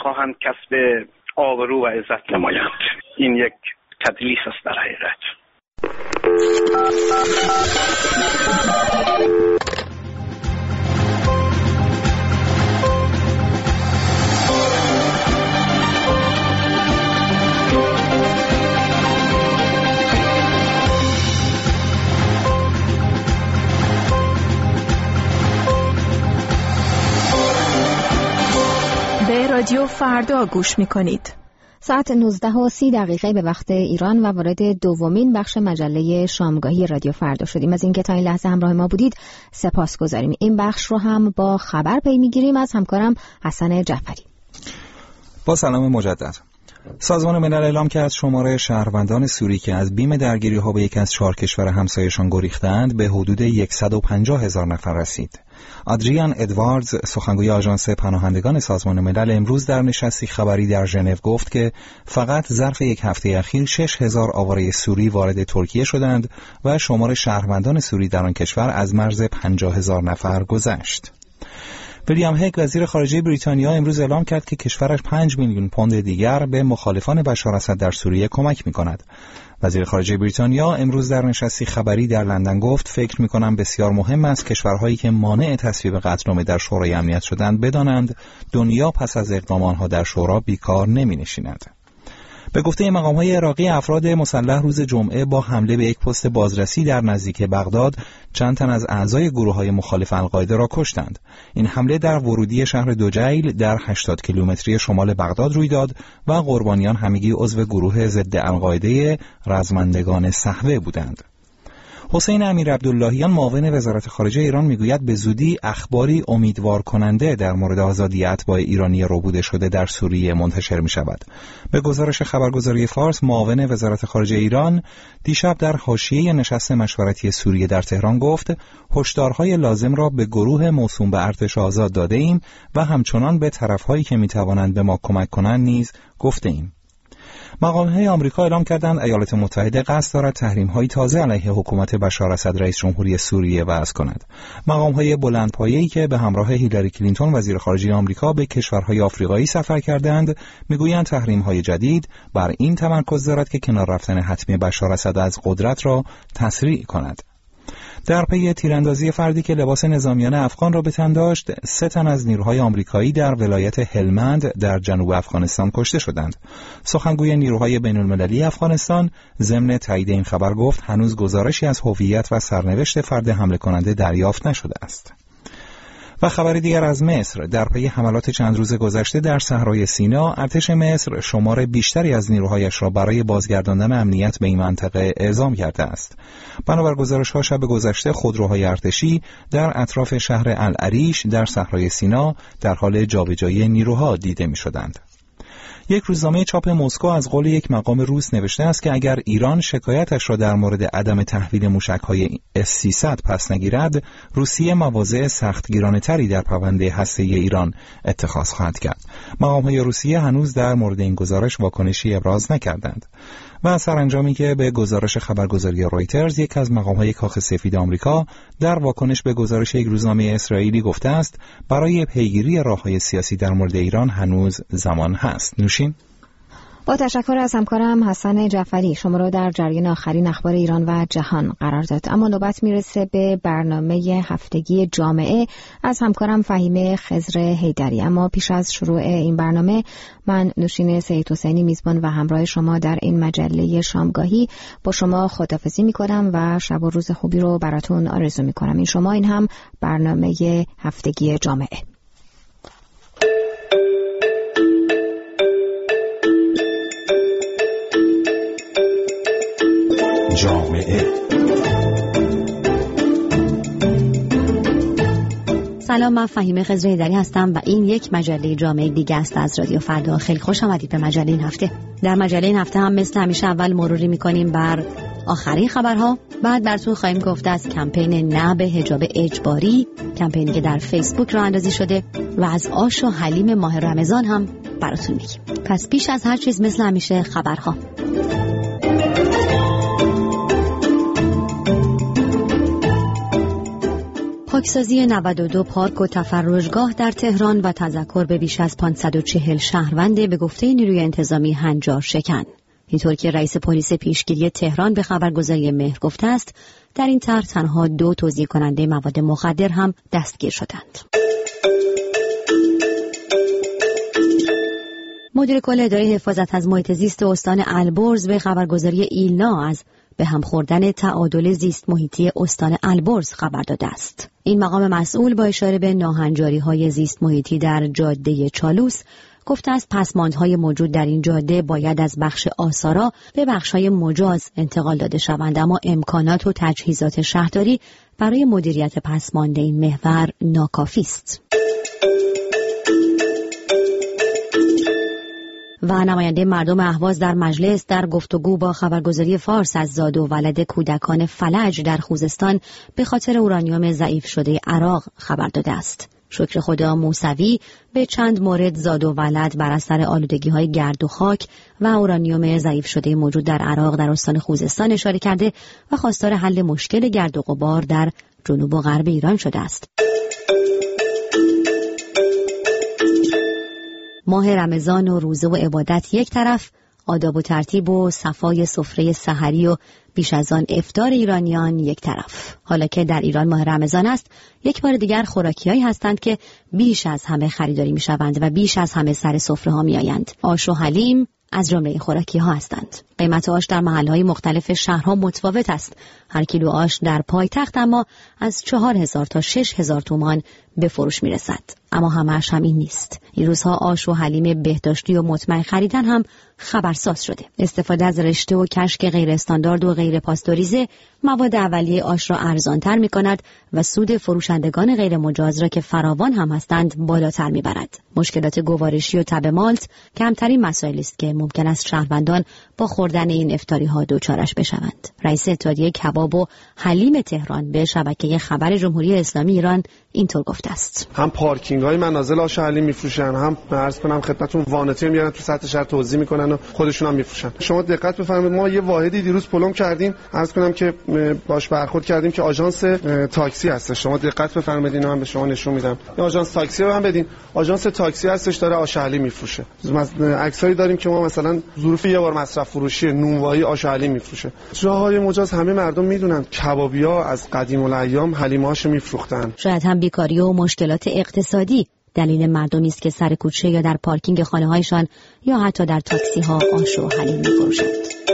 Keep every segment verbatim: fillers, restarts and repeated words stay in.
میخواهند کسب آبرو و عزت نمایند. این یک تدلیس است در حقیقت. به رادیو فردا گوش میکنید. ساعت نوزده و سی دقیقه به وقت ایران و وارد دومین بخش مجله شامگاهی رادیو فردا شدیم. از اینکه تا این لحظه همراه ما بودید سپاس گذاریم. این بخش رو هم با خبر پی میگیریم از همکارم حسن جعفری. با سلام مجدد. سازمان ملل اعلام کرد شماره شهروندان سوری که از بیم درگیری‌ها به یک از چهار کشور همسایه‌شان گریختند به حدود صد و پنجاه هزار نفر رسید. آدریان ادواردز، سخنگوی آژانس پناهندگان سازمان ملل، امروز در نشستی خبری در ژنو گفت که فقط ظرف یک هفته اخیر شش هزار آواره سوری وارد ترکیه شدند و شمار شهروندان سوری در آن کشور از مرز پنجاه هزار نفر گذشت. ویلیام هگ، وزیر خارجه بریتانیا، امروز اعلام کرد که کشورش پنج میلیون پوند دیگر به مخالفان بشار اسد در سوریه کمک می‌کند. وزیر خارجه بریتانیا امروز در نشستی خبری در لندن گفت فکر می‌کنم بسیار مهم است کشورهایی که مانع تصویب قطعنامه در شورای امنیت شدند بدانند دنیا پس از اقدام آنها در شورا بیکار نمی‌نشیند. به گفته مقام‌های عراقی، افراد مسلح روز جمعه با حمله به یک پست بازرسی در نزدیک بغداد چند تن از اعضای گروه‌های مخالف القاعده را کشتند. این حمله در ورودی شهر دوجیل در هشتاد کیلومتری شمال بغداد روی داد و قربانیان همگی عضو گروه ضد القاعده رزمندگان صحوه بودند. حسین امیر عبداللهیان، معاون وزارت خارجه ایران، میگوید به زودی اخباری امیدوار کننده در مورد آزادی اتباع ایرانی ربوده شده در سوریه منتشر می شود. به گزارش خبرگزاری فارس، معاون وزارت خارجه ایران دیشب در حاشیه نشست مشورتی سوریه در تهران گفت هشدارهای لازم را به گروه موسوم به ارتش آزاد داده ایم و همچنان به طرفهایی که می توانند به ما کمک کنند نیز گفته ایم. مقام‌های آمریکا اعلام کردند ایالات متحده قصد دارد تحریم‌های تازه علیه حکومت بشار اسد رئیس جمهوری سوریه وضع کند. مقام‌های بلندپایه‌ای که به همراه هیلاری کلینتون وزیر خارجه آمریکا به کشورهای آفریقایی سفر کردند، میگویند تحریم‌های جدید بر این تمرکز دارد که کنار رفتن حتمی بشار اسد از قدرت را تسریع کند. در پی تیراندازی فردی که لباس نظامیان افغان را به تن داشت، سه تن از نیروهای آمریکایی در ولایت هلمند در جنوب افغانستان کشته شدند. سخنگوی نیروهای بین‌المللی افغانستان ضمن تایید این خبر گفت هنوز گزارشی از هویت و سرنوشت فرد حمله کننده دریافت نشده است. و خبر دیگر از مصر، در پی حملات چند روز گذشته در صحرای سینا، ارتش مصر شمار بیشتری از نیروهایش را برای بازگرداندن امنیت به این منطقه اعزام کرده است. بنابر گزارش‌ها شب گذشته خودروهای ارتشی در اطراف شهر العریش در صحرای سینا در حال جابجایی نیروها دیده می‌شدند. یک روزنامه چاپ مسکو از قول یک مقام روس نوشته است که اگر ایران شکایتش را در مورد عدم تحویل موشک‌های اس سیصد پس نگیرد، روسیه مواضع سختگیرانه‌تری در پرونده هسته‌ای ایران اتخاذ خواهد کرد. مقام‌های روسیه هنوز در مورد این گزارش واکنشی ابراز نکردند. و سرانجامی که به گزارش خبرگزاری رویترز، یک از مقام‌های کاخ سفید آمریکا در واکنش به گزارش یک روزنامه اسرائیلی گفته است برای پیگیری راه‌های سیاسی در مورد ایران هنوز زمان هست. نوشین. با تشکر از همکارم حسن جعفری شما رو در جریان آخرین اخبار ایران و جهان قرار داد. اما نوبت میرسه به برنامه هفتگی جامعه از همکارم فهیمه خضر حیدری. اما پیش از شروع این برنامه من نوشین سید حسینی میزبان و همراه شما در این مجله شامگاهی با شما خداحافظی میکنم و شب و روز خوبی رو براتون آرزو میکنم. این شما، این هم برنامه هفتگی جامعه. جامعه. سلام، من فهیمه خضر حیدری هستم و این یک مجله جامعه دیگه است از رادیو فردا. خیلی خوش آمدید به مجله این هفته. در مجله این هفته هم مثل همیشه اول مروری میکنیم بر آخرین خبرها، بعد براتون خواهیم گفت از کمپین نه به حجاب اجباری، کمپینی که در فیسبوک راه اندازی شده، و از آش و حلیم ماه رمضان هم براتون میگیم. پس پیش از هر چیز مثل همیشه خبرها. خاکسازی نود و دو پارک و تفرجگاه در تهران و تذکر به بیش از پانصد و چهل شهروند به گفته نیروی انتظامی هنجار شکن. اینطور که رئیس پلیس پیشگیری تهران به خبرگزاری مهر گفته است در این طرح تنها دو توزیع کننده مواد مخدر هم دستگیر شدند. مدیر کل اداره حفاظت از محیط زیست استان البرز به خبرگزاری ایلنا از به هم خوردن تعادل زیست محیطی استان البرز خبر داده است. این مقام مسئول با اشاره به ناهنجاری‌های زیست محیطی در جاده چالوس گفته است پسماندهای موجود در این جاده باید از بخش آسارا به بخش‌های مجاز انتقال داده شوند، اما امکانات و تجهیزات شهرداری برای مدیریت پسماند این محور ناکافی است. و نماینده مردم اهواز در مجلس در گفتگو با خبرگزاری فارس از زاد و ولد کودکان فلج در خوزستان به خاطر اورانیوم ضعیف شده عراق خبر داده است. شکر خدا موسوی به چند مورد زاد و ولد بر اثر آلودگی‌های گرد و خاک و اورانیوم ضعیف شده موجود در عراق در استان خوزستان اشاره کرده و خواستار حل مشکل گرد و غبار در جنوب و غرب ایران شده است. ماه رمضان و روزه و عبادت یک طرف، آداب و ترتیب و صفای سفره سحری و بیش از آن افطار ایرانیان یک طرف. حالا که در ایران ماه رمضان است، یک بار دیگر خوراکی‌هایی هستند که بیش از همه خریداری می‌شوند و بیش از همه سر سفره‌ها می‌آیند. آش و حلیم از جمله این خوراکی‌ها هستند. قیمت آش در محل‌های مختلف شهرها متفاوت است. هر کیلو آش در پایتخت اما از چهار هزار تا شش هزار تومان به فروش می‌رسد. اما همه‌اش هم این نیست. این روزها آش و حلیم بهداشتی و مطمئن خریدن هم خبرساز شده. استفاده از رشته و کشک غیر استاندارد و غیر پاستوریزه مواد اولیه آش را ارزان‌تر می‌کند و سود فروشندگان غیر مجاز را که فراوان هم هستند بالاتر می‌برد. مشکلات گوارشی و تب مالت کمترین مسائلی است که ممکن است شهروندان با خوردن این افطاری‌ها دوچارش بشوند. رئیس اتحادیه کباب و حلیم تهران به شبکه خبر جمهوری اسلامی ایران اینطور گفته است: هم پارکینگ‌های منازل آش حلیم می‌فروشن، هم عرض کنم خدمتتون وانتر میارن تو سطح شهر توزیع میکنن و خودشون هم می‌فروشن. شما دقت بفرمایید، ما یه واحدی دیروز پلم کردیم، عرض کنم که باش برخورد کردیم که آژانس تاکسی هست. شما دقت بفرمایید، اینو من به شما نشون میدم. این آژانس تاکسی رو هم بدین. آژانس تاکسی هستش، داره آش حلیم می‌فروشه. عکسایی داریم که ما مثلا ظروف یه بار مصرف فروشی نونوایی آش حلیم می‌فروشه. جاهای مجاز همه مردم میدونن کبابی‌ها از قدیم الایام حلیم‌هاشو می‌فروختن. شاید هم بیکاری و مشکلات اقتصادی دلیل مردمی است که سر کوچه یا در پارکینگ خانه‌هایشان یا حتی در تاکسی‌ها آش و حلیم می‌فروشند.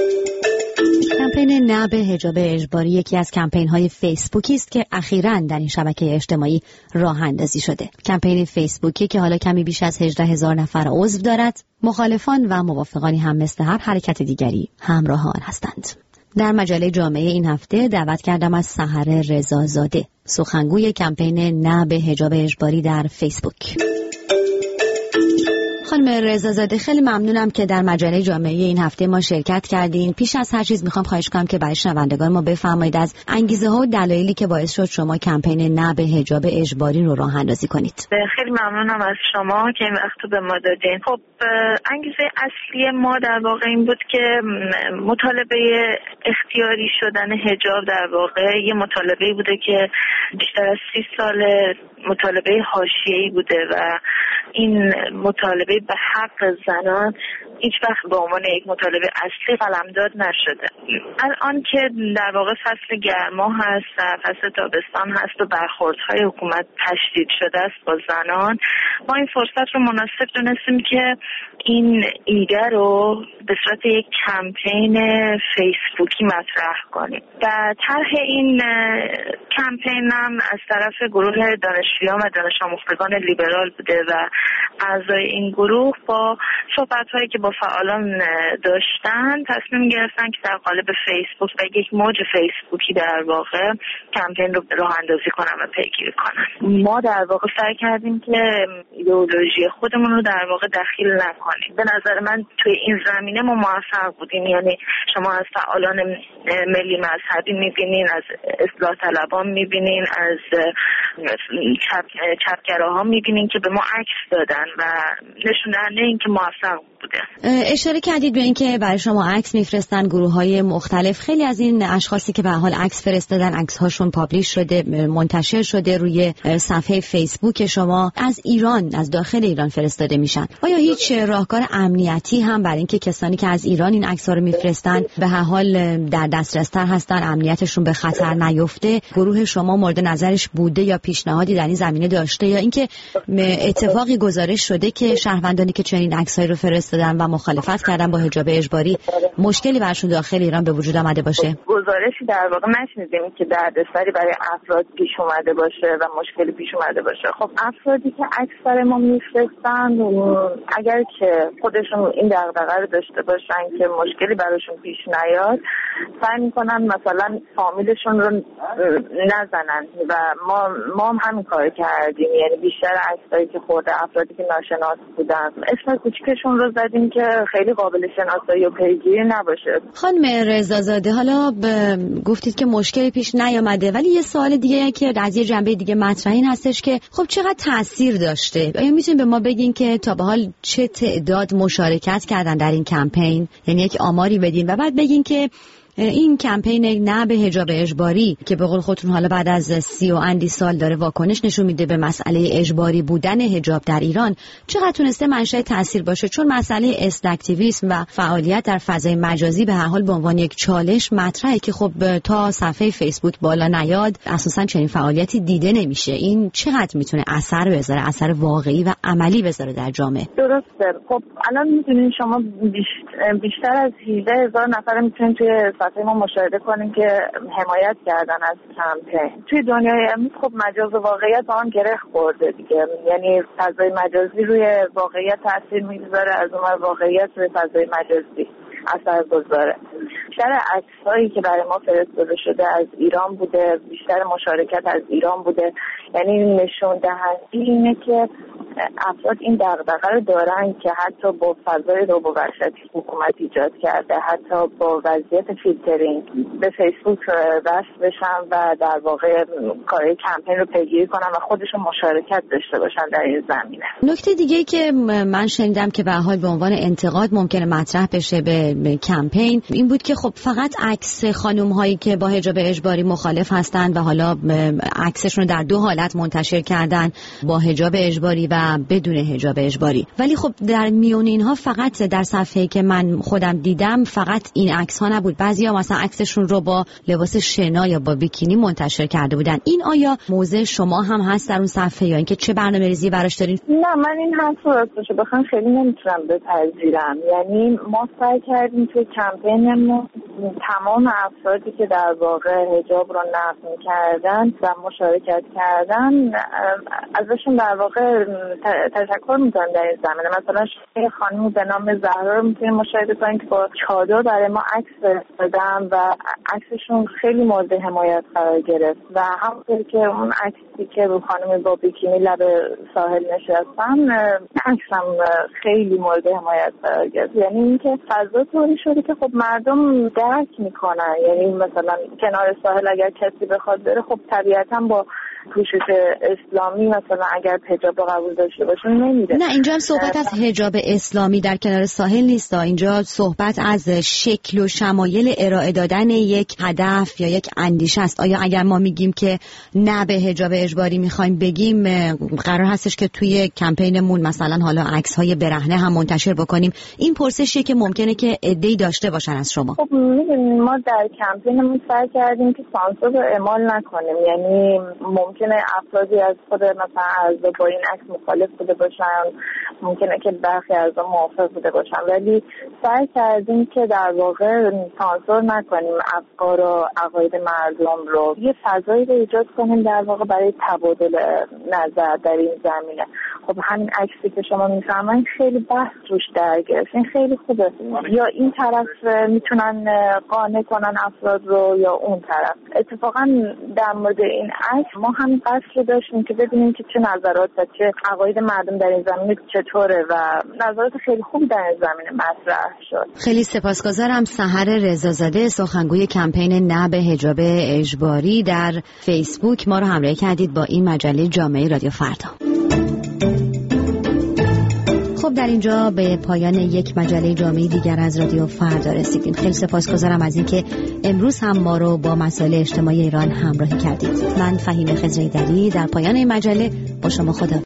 کمپین نه به حجاب اجباری یکی از کمپین‌های فیسبوکی است که اخیراً در این شبکه اجتماعی راه اندازی شده. کمپین فیسبوکی که حالا کمی بیش از هجده هزار نفر عضو دارد، مخالفان و موافقانی هم مثل هر حرکت دیگری همراه آن هستند. در مجله جامعه این هفته دعوت کردم از سحر رضازاده، سخنگوی کمپین نه به حجاب اجباری در فیسبوک. خانم رضازاده، خیلی ممنونم که در مجله جامعه این هفته ما شرکت کردین. پیش از هر چیز میخوام خواهش کنم که برای شنوندگان ما بفرمایید از انگیزه ها و دلایلی که باعث شد شما کمپین نه به حجاب اجباری رو راه اندازی کنید. خیلی ممنونم از شما که این وقت به ما دادین. خب انگیزه اصلی ما در واقع این بود که مطالبه اختیاری شدن حجاب در واقع یه مطالبه بوده که بیشتر از سی سال مطالبه حاشیه‌ای بوده و این مطالبه به حق زنان هیچ وقت به عنوان یک مطالبه اصلی قلمداد نشده. الان که در واقع فصل گرما هست و فصل تابستان هست و برخوردهای حکومت تشدید شده است با زنان، ما این فرصت رو مناسب دونستیم که این ایده رو به صورت یک کمپین فیسبوکی مطرح کنیم. و طرح این کمپین هم از طرف گروه دانشجویان و دانش آموختگان لیبرال بوده و اعضای این گروه با صحبت‌هایی که با فعالان داشتن تصمیم گرفتن که در قالب فیسبوک و یک موج فیسبوکی در واقع کمپین رو راه اندازی کنن و پیگیری کنن. ما در واقع سعی کردیم که ایدئولوژی خودمون رو در واقع دخیل نکنیم. به نظر من توی این زمینه ما موفق بودیم. یعنی شما از فعالان ملی مذهبی می‌بینین، از اصلاح طلبان می‌بینین، از چپ چپگراها می‌بینین که به ما عکس دادن و نشون دهنده این که موفق بوده. اشاره کردید به اینکه برای شما عکس میفرستن گروه‌های مختلف. خیلی از این اشخاصی که به حال عکس فرستادن، عکس‌هاشون پابلیش شده، منتشر شده روی صفحه فیسبوک شما، از ایران، از داخل ایران فرستاده میشن. آیا هیچ راهکار امنیتی هم برای اینکه کسانی که از ایران این عکس‌ها رو میفرستن به هر حال در دسترس‌تر هستن، امنیتشون به خطر نیفته، گروه شما مورد نظرش بوده یا پیشنهادی در این زمینه داشته، یا اینکه اتفاقی گزارش شده که شهروندانی که چنین عکسایی رو فرستادن و مخالفت کردن با حجاب اجباری مشکلی براشون داخل ایران به وجود آمده باشه؟ گزارشی در واقع نشنیدیم که دردسری برای افراد پیش اومده باشه و مشکلی پیش اومده باشه. خب افرادی که عکس برای ما میفرستن، اگر که خودشون این دغدغه رو داشته باشن که مشکلی براشون پیش نیاد، سعی میکنن مثلا فامیلشون رو نزنن و ما ما هم همین کار کردیم. یعنی بیشتر عکسایی که خورده افرادی که ناشناس بودن، اسم کوچیکشون رو زدیم که خیلی قابل شناسایی و پیگیری نباشه. خانم رضازاده، حالا گفتید که مشکلی پیش نیامده، ولی یه سوال دیگه که از یه جنبه دیگه مطرح این هستش که خب چقدر تاثیر داشته؟ آیا میتونید به ما بگین که تا به حال چه تعداد مشارکت کردن در این کمپین؟ یعنی یک آماری بدین و بعد بگین که این کمپین نه به حجاب اجباری که به قول خودتون حالا بعد از سی و اندی سال داره واکنش نشون میده به مسئله اجباری بودن حجاب در ایران، چقدر تونسته منشأ تاثیر باشه؟ چون مسئله استاکتیویسم و فعالیت در فضای مجازی به هر حال به عنوان یک چالش مطرحه که خب تا صفحه فیسبوک بالا نیاد اساسا چنین فعالیتی دیده نمیشه. این چقدر میتونه اثر بذاره، اثر واقعی و عملی بذاره در جامعه؟ درسته. خب الان میدونین شما بیشتر از هجده هزار نفر میتونین توی صفحه ما مشاهده کنیم که حمایت کردن از کمپین. توی دنیای امروز خب مجاز و واقعیت با آن گره خورده دیگه. یعنی فضای مجازی روی واقعیت تاثیر میگذاره، از اون واقعیت روی فضای مجازی اثر گذاره. بیشتر عکسایی که برای ما فرستاده شده از ایران بوده، بیشتر مشارکت از ایران بوده. یعنی نشون دهنده اینه که افراد این دغدغه رو دارن که حتی با فضای رعب و وحشتی حکومت ایجاد کرده، حتی با وضعیت فیلترینگ به فیسبوک وصل بشن و در واقع کارهای کمپین رو پیگیری کنن و خودشون مشارکت داشته باشن در این زمینه. نکته دیگه که من شنیدم که به حال به عنوان انتقاد ممکنه مطرح بشه به کمپین این بود که خب فقط عکس خانم هایی که با حجاب اجباری مخالف هستند و حالا عکسشون رو در دو حالت منتشر کردن، با حجاب اجباری و بدون حجاب اجباری. ولی خب در میون اینها فقط در صفحه‌ای که من خودم دیدم فقط این عکس ها نبود. بعضیا مثلا عکسشون رو با لباس شنا یا با بیکینی منتشر کرده بودن. این آیا موضع شما هم هست در اون صفحه یا اینکه چه برنامه‌ریزی براش دارین؟ نه، من این حرف رو راستش بخوام خیلی نمیتونم بپذیرم. یعنی ما سعی کردیم توی کمپینمون تمام افرادی که در واقع حجاب رو نقض می‌کردن و مشارکت کردن ازشون در واقع تشکر می‌کنم در این زمینه. مثلا یه خانم به نام زهرا رو می‌تونید مشاهده کنید که با چادر برای ما عکس فرستادن و عکسشون خیلی مورد حمایت قرار گرفت و همونطور که اون عکسی که رو خانم با بیکینی لب ساحل نشستن عکسم خیلی مورد حمایت قرار گرفت. یعنی اینکه فضا طوری شده که خب مردم درک میکنن. یعنی مثلا کنار ساحل اگر کسی بخواد بره خب طبیعتاً با پوشش اسلامی مثلا اگر حجاب قبول داشته باشه نمیره. نه، اینجا صحبت از حجاب اسلامی در کنار ساحل نیست. اینجا صحبت از شکل و شمایل ارائه دادن یک هدف یا یک اندیشه است. آیا اگر ما میگیم که نه به حجاب اجباری میخوایم بگیم، قرار هستش که توی کمپینمون مثلا حالا عکس‌های برهنه هم منتشر بکنیم؟ این پرسشیه که ممکنه که عده‌ای داشته باشن از شما. خب می‌دونید ما در کمپینمون سعی کردیم که سانسور رو اعمال نکنیم. یعنی ممکنه افرادی از خود مثلا اعضا با این عکس مخالف بوده باشن، ممکنه که برخی اعضا موافق بوده باشن، ولی سعی کردیم که در واقع سانسور نکنیم افکار و عقاید مردم رو، یه فضایی رو ایجاد کنیم در واقع برای تبادل نظر در این زمینه. خب همین عکسی که شما میفهمن خیلی بحث روش در گرفت. این خیلی خوبه. یا این طرف میتونن قانع کنن افراد رو یا اون طرف. اتفاقا در مورد این عکس ما هم قصد رو داشتیم که ببینیم که چه نظرات و چه عقاید مردم در این زمینه چطوره و نظرات خیلی خوب در این زمینه مطرح شد. خیلی سپاسگزارم. سحر رضازاده، سخنگوی کمپین نه به حجاب اجباری، در فیسبوک ما رو همراهی کردید با این مجله جامعه رادیو فردا. خب در اینجا به پایان یک مجله جامعه دیگر از رادیو فردا رسیدیم. خیلی سپاسگزارم از اینکه امروز هم ما رو با مسائل اجتماعی ایران همراهی کردید. من فهیمه خضرایدری در پایان این مجله با شما خدا